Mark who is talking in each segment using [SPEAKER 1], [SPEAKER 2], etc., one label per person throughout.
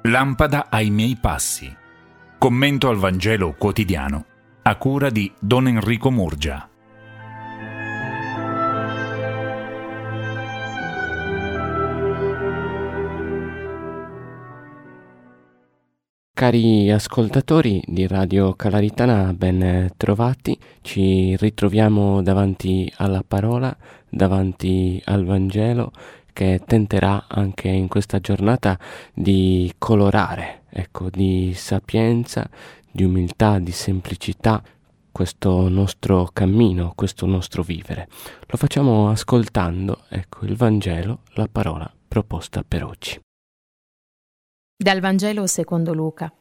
[SPEAKER 1] Lampada ai miei passi. Commento al Vangelo quotidiano a cura di Don Enrico Murgia.
[SPEAKER 2] Cari ascoltatori di Radio Calaritana, ben trovati. Ci ritroviamo davanti alla parola, davanti al Vangelo, che tenterà anche in questa giornata di colorare, di sapienza, di umiltà, di semplicità, questo nostro cammino, questo nostro vivere. Lo facciamo ascoltando, il Vangelo, la parola proposta per oggi.
[SPEAKER 3] Dal Vangelo secondo Luca.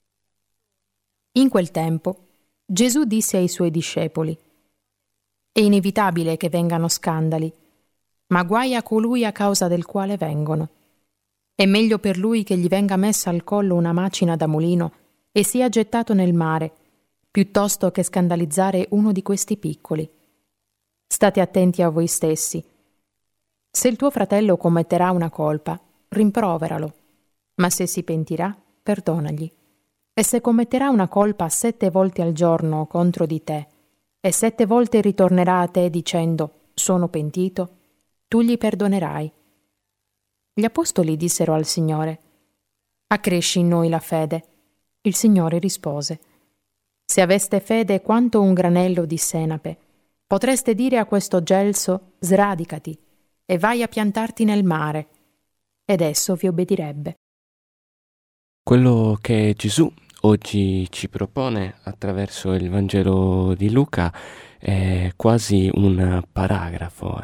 [SPEAKER 3] In quel tempo Gesù disse ai suoi discepoli: «È inevitabile che vengano scandali, ma guai a colui a causa del quale vengono. È meglio per lui che gli venga messa al collo una macina da mulino e sia gettato nel mare, piuttosto che scandalizzare uno di questi piccoli. State attenti a voi stessi. Se il tuo fratello commetterà una colpa, rimproveralo, ma se si pentirà, perdonagli. E se commetterà una colpa 7 volte al giorno contro di te, e 7 volte ritornerà a te dicendo: sono pentito, tu gli perdonerai». Gli apostoli dissero al Signore: «Accresci in noi la fede». Il Signore rispose: «Se aveste fede quanto un granello di senape, potreste dire a questo gelso: sradicati, e vai a piantarti nel mare, ed esso vi obbedirebbe».
[SPEAKER 2] Quello che Gesù oggi ci propone attraverso il Vangelo di Luca è quasi un paragrafo,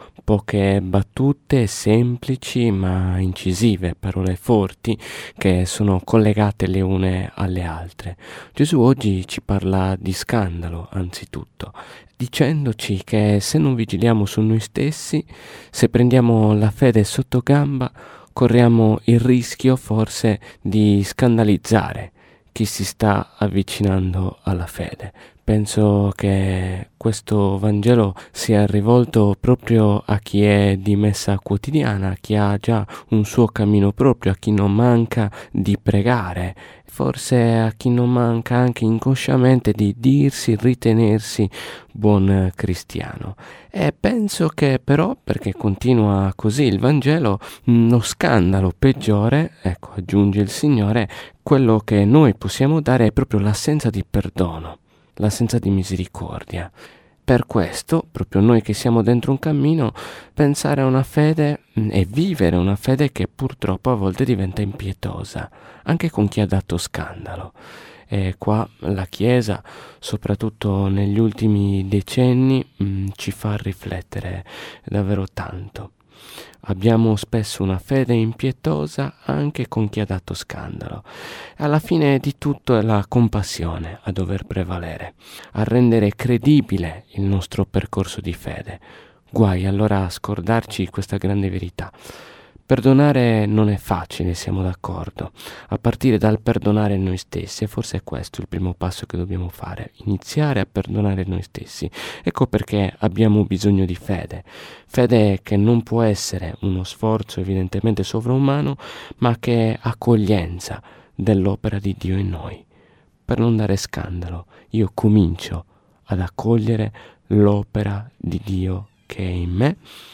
[SPEAKER 2] poche battute semplici ma incisive, parole forti che sono collegate le une alle altre. Gesù oggi ci parla di scandalo anzitutto, dicendoci che se non vigiliamo su noi stessi, se prendiamo la fede sotto gamba, corriamo il rischio forse di scandalizzare chi si sta avvicinando alla fede. Penso che questo Vangelo sia rivolto proprio a chi è di messa quotidiana, a chi ha già un suo cammino proprio, a chi non manca di pregare, forse a chi non manca anche inconsciamente di dirsi, ritenersi buon cristiano. E penso che però, perché continua così il Vangelo, lo scandalo peggiore, aggiunge il Signore, quello che noi possiamo dare è proprio l'assenza di perdono, l'assenza di misericordia. Per questo, proprio noi che siamo dentro un cammino, pensare a una fede e vivere una fede che purtroppo a volte diventa impietosa, anche con chi ha dato scandalo. E qua la Chiesa, soprattutto negli ultimi decenni, ci fa riflettere davvero tanto. Abbiamo spesso una fede impietosa anche con chi ha dato scandalo. Alla fine di tutto è la compassione a dover prevalere, a rendere credibile il nostro percorso di fede. Guai allora a scordarci questa grande verità. Perdonare non è facile, siamo d'accordo, a partire dal perdonare noi stessi, e forse è questo il primo passo che dobbiamo fare, iniziare a perdonare noi stessi. Ecco perché abbiamo bisogno di fede che non può essere uno sforzo evidentemente sovraumano, ma che è accoglienza dell'opera di Dio in noi. Per non dare scandalo, io comincio ad accogliere l'opera di Dio che è in me.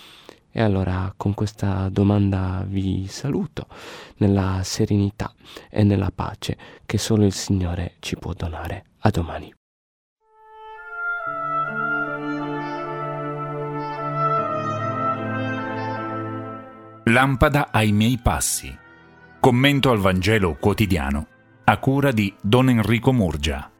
[SPEAKER 2] E allora con questa domanda vi saluto nella serenità e nella pace che solo il Signore ci può donare. A domani.
[SPEAKER 1] Lampada ai miei passi. Commento al Vangelo quotidiano a cura di Don Enrico Murgia.